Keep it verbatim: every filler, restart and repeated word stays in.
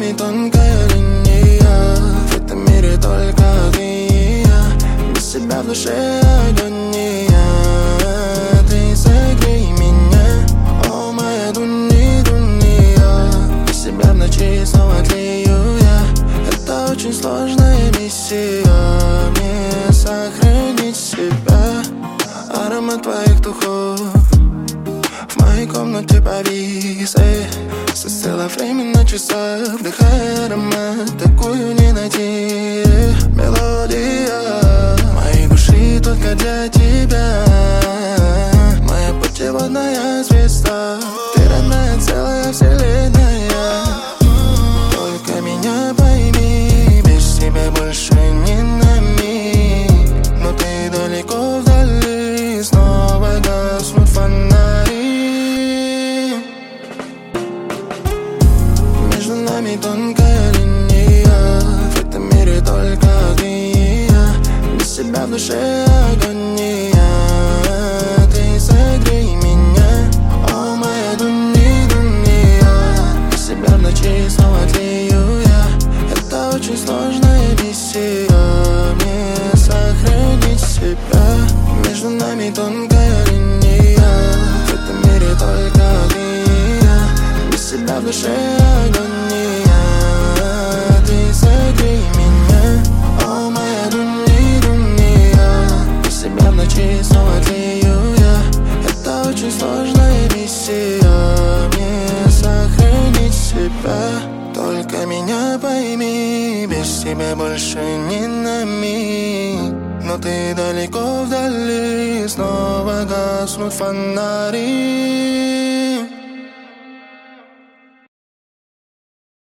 нами тонкая линия. В этом мире только ты и я. Без себя в душе агония. Ты согрей меня, о моя дуни, дуния. Без себя в ночи снова тлею я. Это очень сложная миссия, мне сохранить себя. Аромат твоих духов в моей комнате повис, эй. Застыло время на часах, вдыхая аромат, такую не найти. Мелодия моей души только для тебя. Моя путеводная звезда, ты родная, целая вселенная. Только меня пойми, без тебя больше не на миг. Но ты далеко вдали, снова гаснут фонари. Между нами тонкая линия. В этом мире только ты и я. Без себя в душе агония. Ты согрей меня, о моя дуни, дуния. Без себя в ночи снова тлею я. Это очень сложная миссия, мне сохранить себя. Между нами тонкая линия. В этом мире только ты и я. Без себя в душе агония. Ты согрей меня, о моя дуни, дуния. Без себя в ночи снова тлею я. Это очень сложная миссия, мне сохранить себя. Только меня пойми, без тебя больше не на миг. Но ты далеко вдали, снова гаснут фонари.